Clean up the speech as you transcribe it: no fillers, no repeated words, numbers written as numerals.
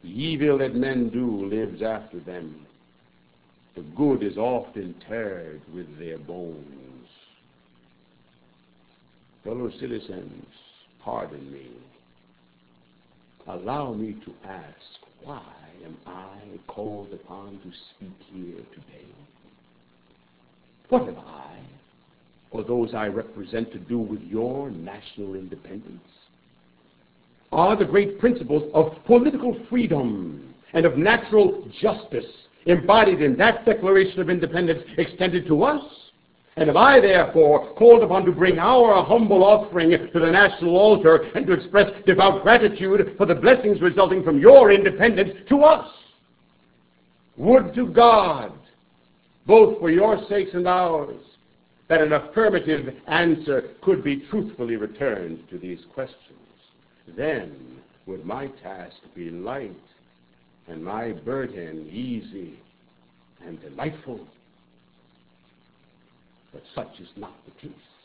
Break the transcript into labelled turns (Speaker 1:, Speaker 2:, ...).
Speaker 1: The evil that men do lives after them. The good is oft interred with their bones. Fellow citizens, pardon me. Allow me to ask, why am I called upon to speak here today? What have I, or those I represent, to do with your national independence? Are the great principles of political freedom and of natural justice embodied in that Declaration of Independence extended to us? And am I, therefore, called upon to bring our humble offering to the national altar and to express devout gratitude for the blessings resulting from your independence to us? Would to God, both for your sakes and ours, that an affirmative answer could be truthfully returned to these questions. Then would my task be light and my burden easy and delightful. But such is not the case.